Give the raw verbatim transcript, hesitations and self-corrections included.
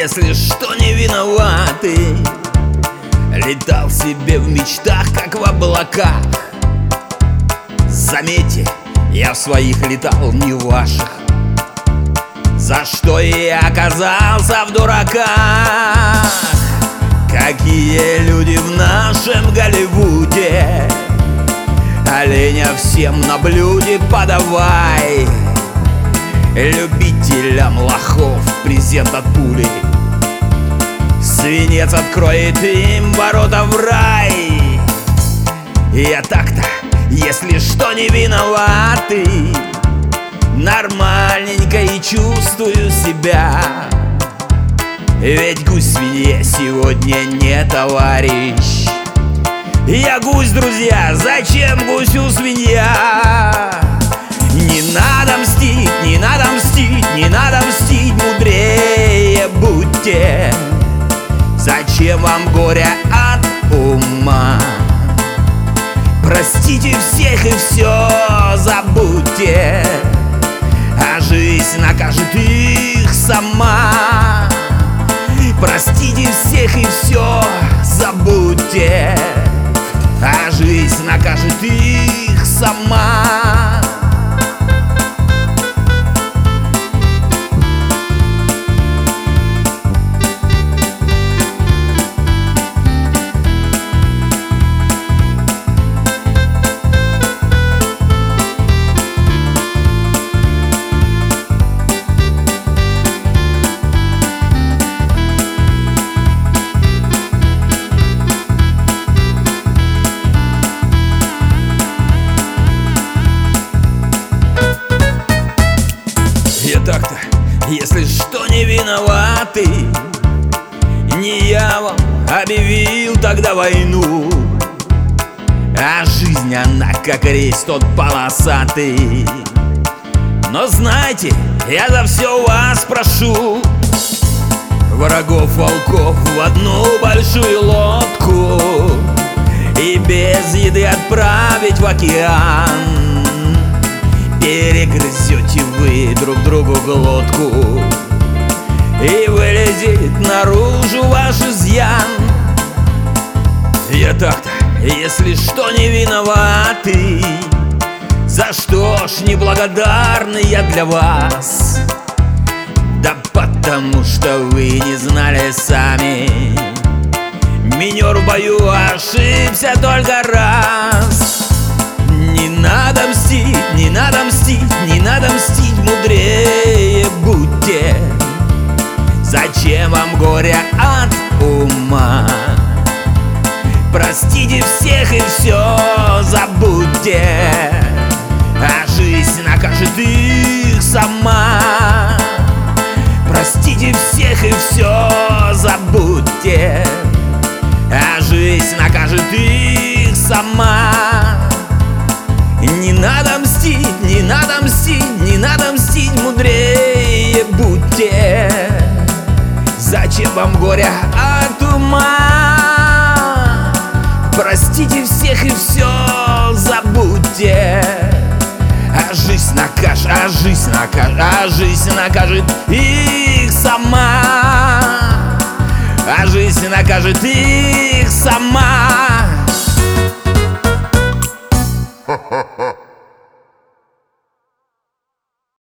если что, не виноваты. Летал себе в мечтах, как в облаках. Заметьте, я в своих летал, не в ваших. За что я оказался в дураках? Какие люди в нашем Голливуде! Оленя всем на блюде подавай. Любителям лохов презент от пули. Свинец откроет им ворота в рай. Я так-то, если что, не виноватый. Нормальненько и чувствую себя. Ведь гусь свинье сегодня не товарищ. Я гусь, друзья, зачем гусю свинья? Не надо мстить, не надо мстить, не надо мстить, мудрее будьте. Зачем вам горе от ума? Простите всех и все забудьте, а жизнь накажет их сама. Простите всех и все забудьте, а жизнь накажет их сама. Так-то, если что, не виноваты. Не я вам объявил тогда войну, а жизнь она как рейс тот полосатый. Но знайте, я за все вас прошу: врагов волков в одну большую лодку и без еды отправить в океан. Перегрызете вы друг другу глотку, и вылезет наружу ваш изъян. Я так-то, если что, не виноватый. За что ж неблагодарный я для вас? Да потому что вы не знали сами. Минер в бою ошибся только раз. Не надо мстить, не надо мстить, не надо мстить, мудрее будьте. Зачем вам горе от ума? Простите всех и все забудьте, а жизнь накажет их сама. Простите всех и все забудьте, а жизнь накажет их сама. Не надо мстить, не надо мстить, не надо мстить, мудрее будьте. Зачем вам горе от ума? Простите всех и все забудьте, а жизнь накажет, а жизнь накажет, а жизнь накажет их сама. А жизнь накажет их сама. Ha ha.